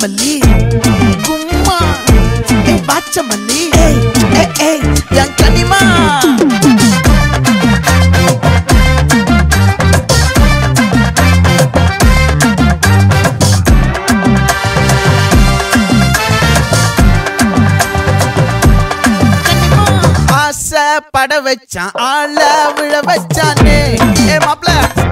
மல்லி கும்மா பாச்ச மல்லி என் கனிமா பட வச்சான் ஆள விழ வச்சானே மாப்ள